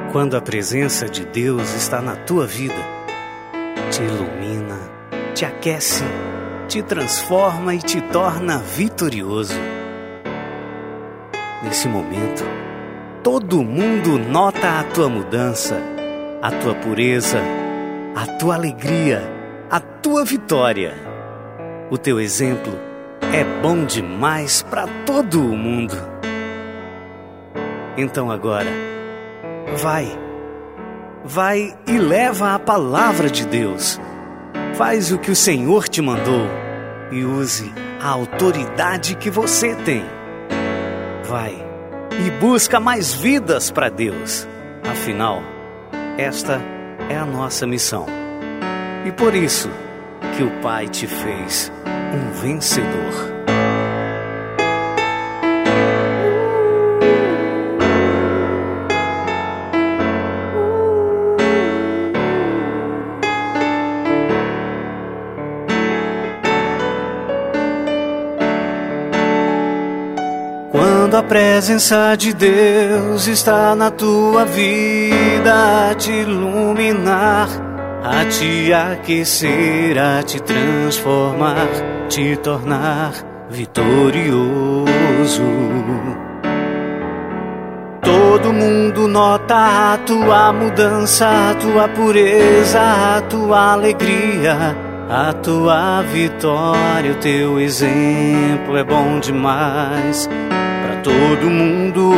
Quando a presença de Deus está na tua vida, te ilumina, te aquece, te transforma e te torna vitorioso. Nesse momento, todo mundo nota a tua mudança, a tua pureza, a tua alegria, a tua vitória. O teu exemplo é bom demais para todo o mundo. Então agora, vai e leva a palavra de Deus. Faz o que o Senhor te mandou e use a autoridade que você tem. Vai e busca mais vidas para Deus. Afinal, esta é a nossa missão. E por isso que o Pai te fez um vencedor. Quando a presença de Deus está na tua vida, a te iluminar, a te aquecer, a te transformar, te tornar vitorioso. Todo mundo nota a tua mudança, a tua pureza, a tua alegria, a tua vitória. O teu exemplo é bom demais para todo mundo.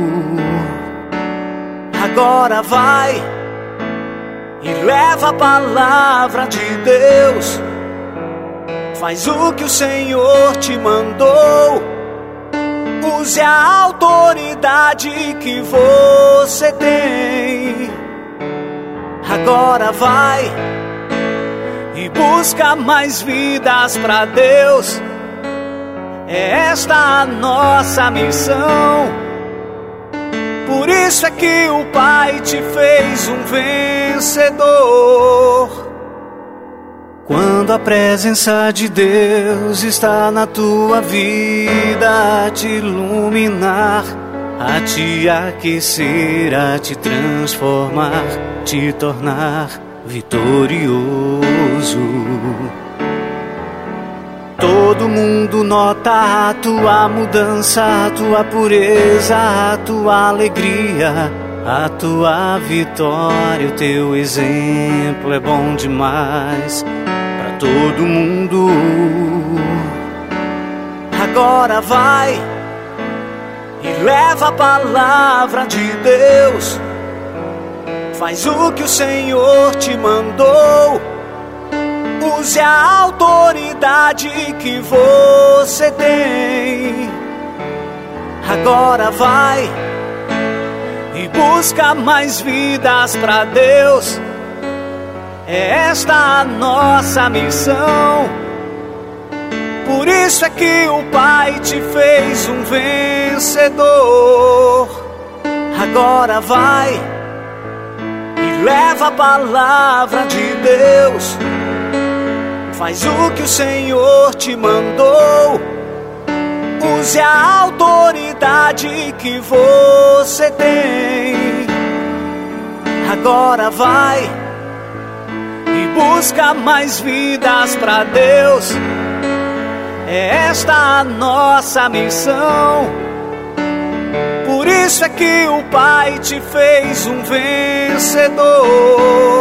Agora vai e leva a palavra de Deus. Faz o que o Senhor te mandou. Use a autoridade que você tem. Agora vai e busca mais vidas para Deus. É esta a nossa missão. Por isso é que o Pai te fez um vencedor. Quando a presença de Deus está na tua vida, a te iluminar, a te aquecer, a te transformar, te tornar vitorioso. Todo mundo nota a tua mudança, a tua pureza, a tua alegria, a tua vitória. O teu exemplo é bom demais para todo mundo. Agora vai e leva a palavra de Deus. Faz o que o Senhor te mandou. Use a autoridade que você tem. Agora vai e busca mais vidas para Deus. É esta a nossa missão. Por isso é que o Pai te fez um vencedor. Agora vai e leva a palavra de Deus. Faz o que o Senhor te mandou. Use a autoridade que você tem. Agora vai e busca mais vidas para Deus. É esta a nossa missão. Por isso é que o Pai te fez um vencedor.